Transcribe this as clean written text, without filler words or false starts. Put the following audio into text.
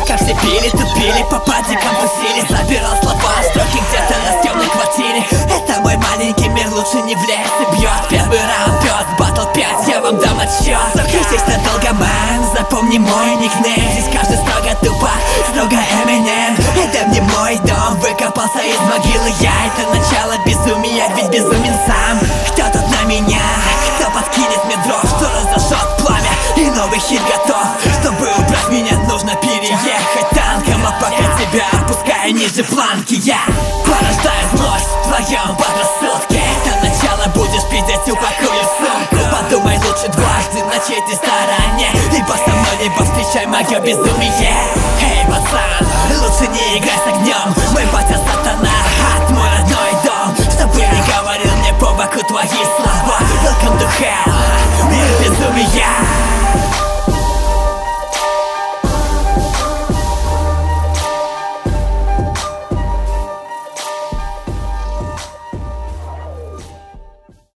Как все пили, тупили, по патикам тусили. Собирал слова, строки где-то на темной квартире. Это мой маленький мир, лучше не влез и бьет. Первый раунд, пёс, батл 5, я вам дам отсчет. Здесь надолго, мэн, запомни мой никнейм. Здесь каждый строго тупо, строго Эминем. Это не мой дом, выкопался из могилы я. Это начало безумия, ведь безумен сам. Кто тут на меня? Кто подкинет мне дров? Что разожжет пламя? И новый хит готов. Чтобы убрать меня, нужно переехать танком. А пока тебя опускаю ниже планки, я порождаю злость в твоем подрассудке. Это начало, будешь пиздеть, упакую в сумку. Подумай лучше дважды, на чьей ты стороне. Либо со мной, либо встречай мое безумие. Эй, пацан, лучше не играй с огнем. Мой батя сатана, ад мой родной дом. Чтобы не говорил мне по боку твои слова. Welcome to hell, мир безумия.